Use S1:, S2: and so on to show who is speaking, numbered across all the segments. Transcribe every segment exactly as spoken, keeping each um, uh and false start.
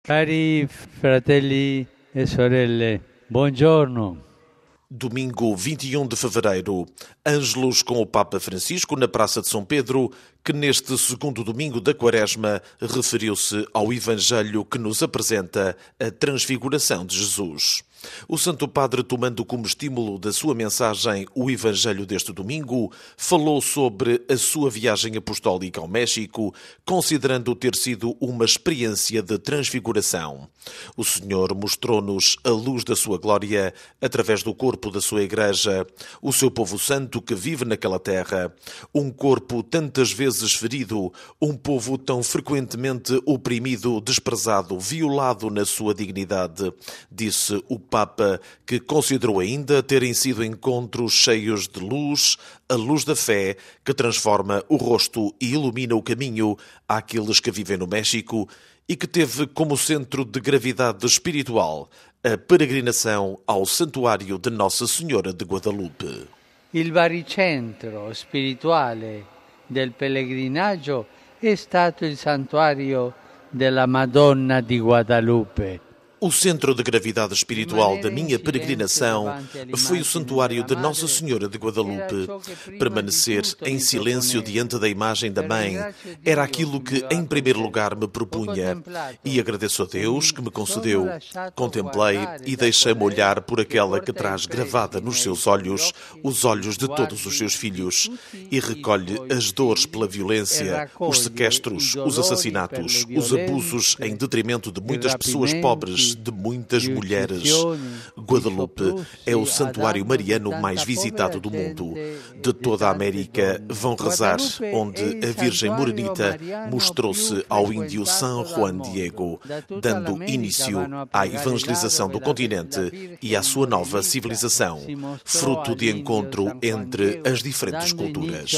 S1: Cari fratelli e sorelle, buongiorno.
S2: Domingo vinte e um de fevereiro, ângelos com o Papa Francisco na Praça de São Pedro, que neste segundo domingo da Quaresma referiu-se ao Evangelho que nos apresenta a transfiguração de Jesus. O Santo Padre, tomando como estímulo da sua mensagem o Evangelho deste domingo, falou sobre a sua viagem apostólica ao México, considerando ter sido uma experiência de transfiguração. O Senhor mostrou-nos a luz da sua glória através do corpo da sua Igreja, o seu povo santo que vive naquela terra, um corpo tantas vezes ferido, um povo tão frequentemente oprimido, desprezado, violado na sua dignidade, disse o Papa, que considerou ainda terem sido encontros cheios de luz, a luz da fé, que transforma o rosto e ilumina o caminho àqueles que vivem no México, e que teve como centro de gravidade espiritual a peregrinação ao Santuário de Nossa Senhora de Guadalupe.
S1: Il baricentro spirituale del pellegrinaggio è stato il santuario della Madonna di Guadalupe.
S2: O centro de gravidade espiritual da minha peregrinação foi o Santuário de Nossa Senhora de Guadalupe. Permanecer em silêncio diante da imagem da Mãe era aquilo que, em primeiro lugar, me propunha. E agradeço a Deus que me concedeu. Contemplei e deixei-me olhar por aquela que traz gravada nos seus olhos os olhos de todos os seus filhos e recolhe as dores pela violência, os sequestros, os assassinatos, os abusos em detrimento de muitas pessoas pobres, de muitas mulheres. Guadalupe é o santuário mariano mais visitado do mundo. De toda a América vão rezar, onde a Virgem Morenita mostrou-se ao índio San Juan Diego, dando início à evangelização do continente e à sua nova civilização, fruto de encontro entre as diferentes culturas.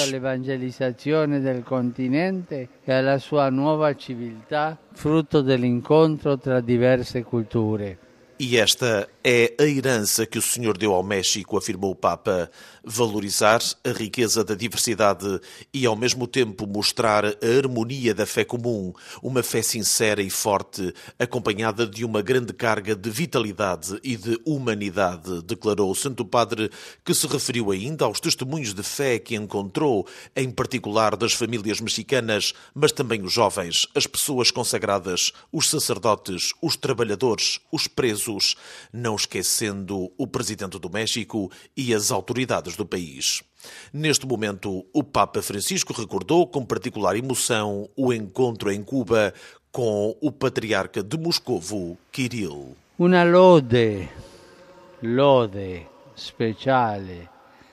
S1: E alla sua nuova civiltà, frutto dell'incontro tra diverse culture.
S2: E esta é a herança que o Senhor deu ao México, afirmou o Papa, valorizar a riqueza da diversidade e, ao mesmo tempo, mostrar a harmonia da fé comum, uma fé sincera e forte, acompanhada de uma grande carga de vitalidade e de humanidade, declarou o Santo Padre, que se referiu ainda aos testemunhos de fé que encontrou, em particular das famílias mexicanas, mas também os jovens, as pessoas consagradas, os sacerdotes, os trabalhadores, os presos, não esquecendo o Presidente do México e as autoridades do país. Neste momento, o Papa Francisco recordou com particular emoção o encontro em Cuba com o Patriarca de Moscovo, Kirill.
S1: Una lode, lode speciale.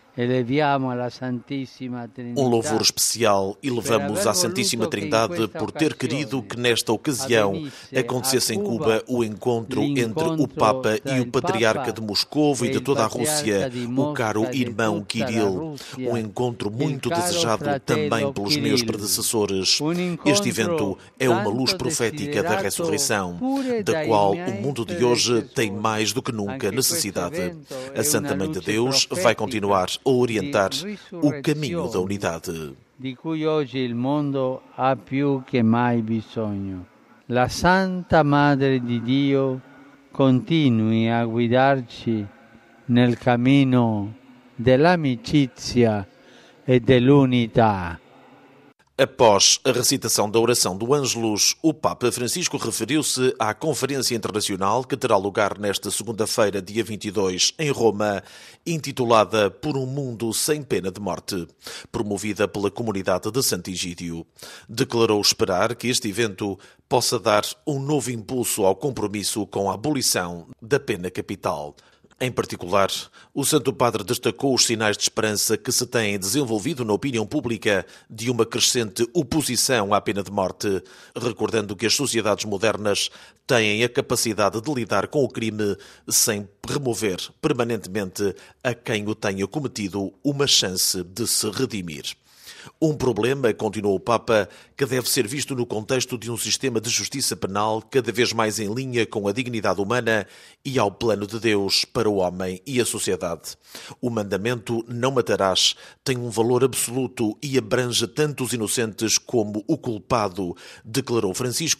S2: Um louvor especial elevamos à Santíssima Trindade por ter querido que nesta ocasião acontecesse em Cuba o encontro entre o Papa e o Patriarca de Moscovo e de toda a Rússia, o caro irmão Kirill. Um encontro muito desejado também pelos meus predecessores. Este evento é uma luz profética da ressurreição, da qual o mundo de hoje tem mais do que nunca necessidade. A Santa Mãe de Deus vai continuar a orientar o caminho da unidade.
S1: Di cui oggi il mondo ha più che mai bisogno. La Santa Madre di Dio continui a guidarci nel cammino dell'amicizia e dell'unità.
S2: Após a recitação da oração do Ângelus, o Papa Francisco referiu-se à Conferência Internacional que terá lugar nesta segunda-feira, dia vinte e dois, em Roma, intitulada Por um Mundo Sem Pena de Morte, promovida pela comunidade de Sant'Egidio. Declarou esperar que este evento possa dar um novo impulso ao compromisso com a abolição da pena capital. Em particular, o Santo Padre destacou os sinais de esperança que se têm desenvolvido na opinião pública de uma crescente oposição à pena de morte, recordando que as sociedades modernas têm a capacidade de lidar com o crime sem remover permanentemente a quem o tenha cometido uma chance de se redimir. Um problema, continuou o Papa, que deve ser visto no contexto de um sistema de justiça penal cada vez mais em linha com a dignidade humana e ao plano de Deus para o homem e a sociedade. O mandamento "não matarás" tem um valor absoluto e abrange tanto os inocentes como o culpado, declarou Francisco,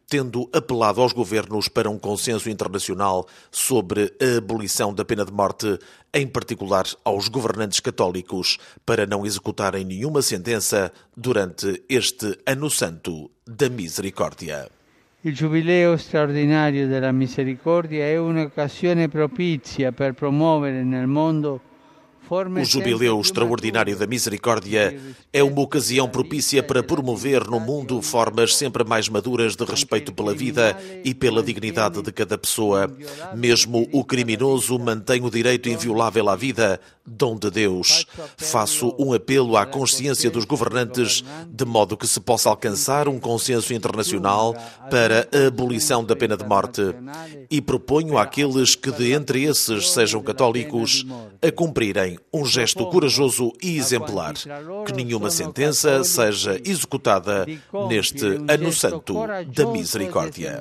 S2: tendo apelado aos governos para um consenso internacional sobre a abolição da pena de morte, em particular aos governantes católicos, para não executarem nenhuma sentença durante este Ano Santo da Misericórdia.
S1: Il Giubileo straordinario della Misericordia è un'occasione propizia per promuovere nel mondo.
S2: O Jubileu Extraordinário da Misericórdia é uma ocasião propícia para promover no mundo formas sempre mais maduras de respeito pela vida e pela dignidade de cada pessoa. Mesmo o criminoso mantém o direito inviolável à vida, dom de Deus. Faço um apelo à consciência dos governantes, de modo que se possa alcançar um consenso internacional para a abolição da pena de morte. E proponho àqueles que de entre esses sejam católicos a cumprirem um gesto corajoso e exemplar, que nenhuma sentença seja executada neste Ano Santo da Misericórdia.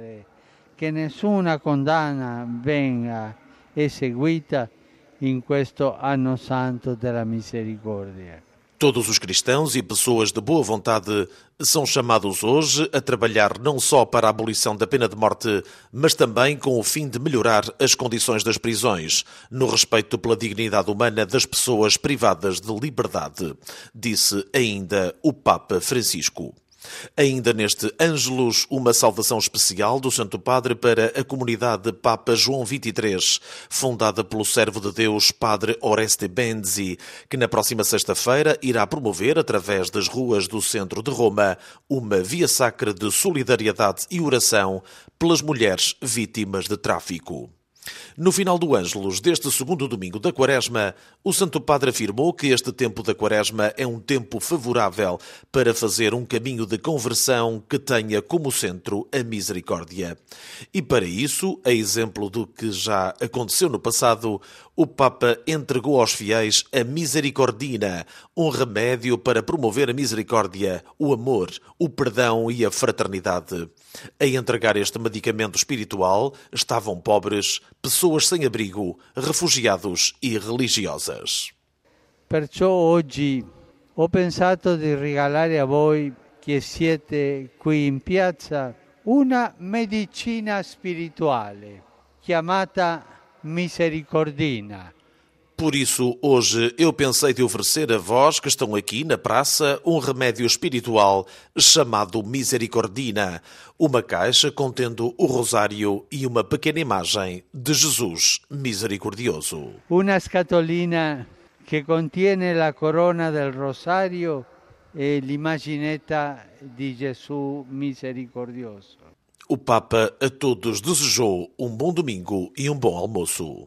S1: Que nessuna condanna venga eseguita in questo Anno Santo della Misericordia.
S2: Todos os cristãos e pessoas de boa vontade são chamados hoje a trabalhar não só para a abolição da pena de morte, mas também com o fim de melhorar as condições das prisões, no respeito pela dignidade humana das pessoas privadas de liberdade, disse ainda o Papa Francisco. Ainda neste Ângelus, uma saudação especial do Santo Padre para a comunidade Papa João vinte e três, fundada pelo servo de Deus Padre Oreste Benzi, que na próxima sexta-feira irá promover, através das ruas do centro de Roma, uma via sacra de solidariedade e oração pelas mulheres vítimas de tráfico. No final do Ângelus deste segundo domingo da Quaresma, o Santo Padre afirmou que este tempo da Quaresma é um tempo favorável para fazer um caminho de conversão que tenha como centro a misericórdia. E para isso, a exemplo do que já aconteceu no passado, o Papa entregou aos fiéis a Misericordina, um remédio para promover a misericórdia, o amor, o perdão e a fraternidade. A entregar este medicamento espiritual estavam pobres, pessoas sem abrigo, refugiados e religiosas.
S1: Perciò oggi ho pensato di regalare a voi che siete qui in piazza una medicina spirituale chiamata Misericordina.
S2: Por isso, hoje eu pensei de oferecer a vós que estão aqui na praça um remédio espiritual chamado Misericordina, uma caixa contendo o rosário e uma pequena imagem de Jesus misericordioso.
S1: Una scatolina che contiene la corona del rosario e l'imaginetta di Gesù misericordioso.
S2: O Papa a todos desejou um bom domingo e um bom almoço.